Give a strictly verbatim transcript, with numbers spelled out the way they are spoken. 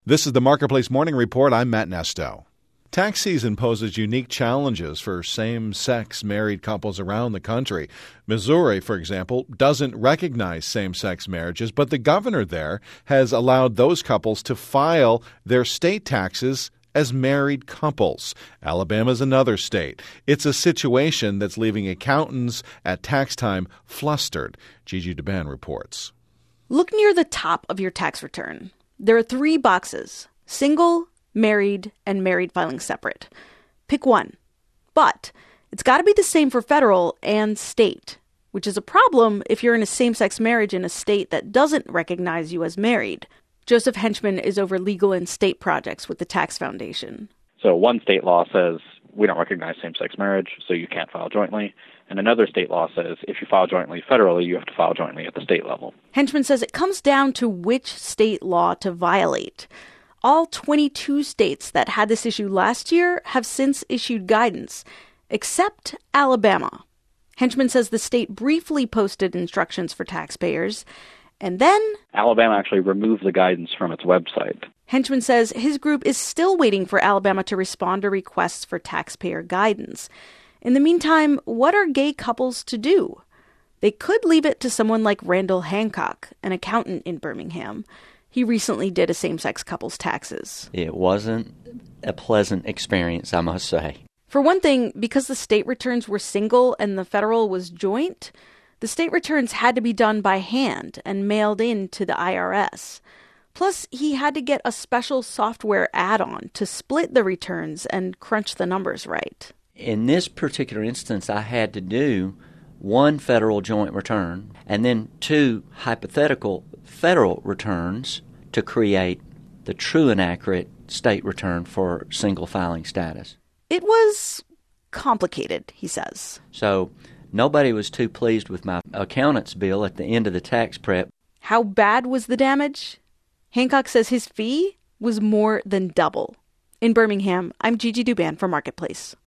This is the Marketplace Morning Report. I'm Matt Nesto. Tax season poses unique challenges for same-sex married couples around the country. Missouri, for example, doesn't recognize same-sex marriages, but the governor there has allowed those couples to file their state taxes as married couples. Alabama's another state. It's a situation that's leaving accountants at tax time flustered. Gigi Douban reports. Look near the top of your tax return. There are three boxes: single, married, and married filing separate. Pick one. But it's got to be the same for federal and state, which is a problem if you're in a same-sex marriage in a state that doesn't recognize you as married. Joseph Henchman is over legal and state projects with the Tax Foundation. So one state law says we don't recognize same-sex marriage, so you can't file jointly. And another state law says if you file jointly federally, you have to file jointly at the state level. Henchman says it comes down to which state law to violate. All twenty-two states that had this issue last year have since issued guidance, except Alabama. Henchman says the state briefly posted instructions for taxpayers, and then Alabama actually removed the guidance from its website. Henchman says his group is still waiting for Alabama to respond to requests for taxpayer guidance. In the meantime, what are gay couples to do? They could leave it to someone like Randall Hancock, an accountant in Birmingham. He recently did a same-sex couple's taxes. It wasn't a pleasant experience, I must say. For one thing, because the state returns were single and the federal was joint, the state returns had to be done by hand and mailed in to the I R S. Plus, he had to get a special software add-on to split the returns and crunch the numbers right. In this particular instance, I had to do one federal joint return and then two hypothetical federal returns to create the true and accurate state return for single filing status. It was complicated, he says. So nobody was too pleased with my accountant's bill at the end of the tax prep. How bad was the damage? Hancock says his fee was more than double. In Birmingham, I'm Gigi Douban for Marketplace.